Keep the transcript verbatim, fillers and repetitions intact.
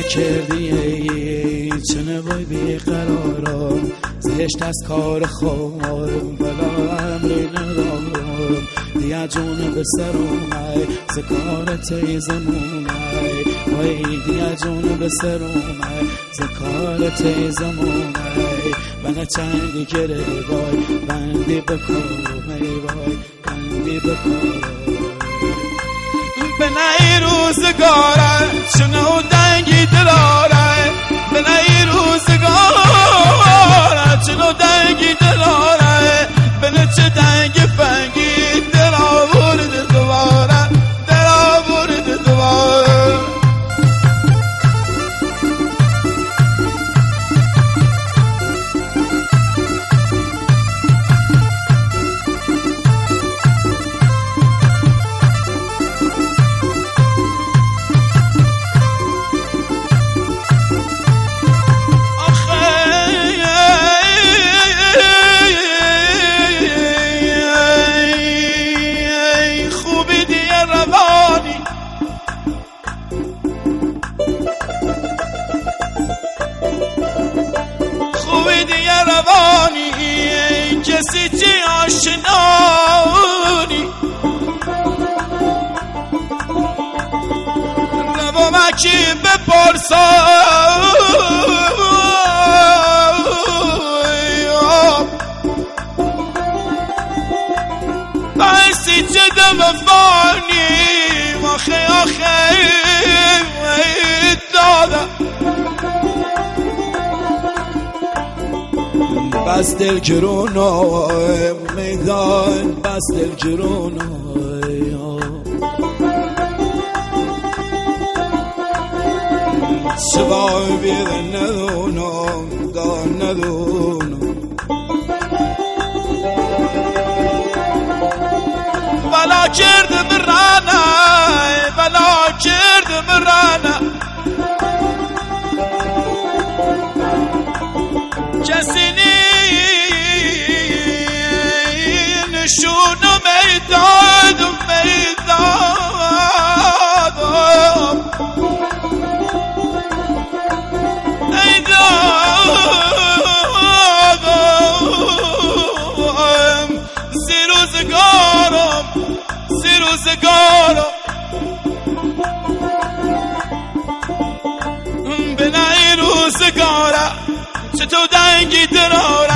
کردی ای چنه وای بیقرارم زشت از کار خورم بلا امری ندارم دیا جون به سر اومای ز کار تیزمونای وای دیا جون به سر اومای ز کار تیزمونای من چندی گره وای بندی بکارم ای وای بندی بکارم به نی روزگاره چنو دنگی دلاره به نی روزگاره چنو دنگی دلاره به نه چه دنگی فنگی دل آورد دوباره دل آورد دوباره کسی چی آشنانی روا مکی بپرسان بایستی چه دمفانی آخه آخه دادا بس دل گرونای میدان بس دل گرونای سوای بیده ندونم دا ندونم بلا کردم رانه بلا کردم رانه کسی نشونو میدادم میدادم میدادم زی روزگارم زی روزگارم به نه روزگارم چطور دنگی درارم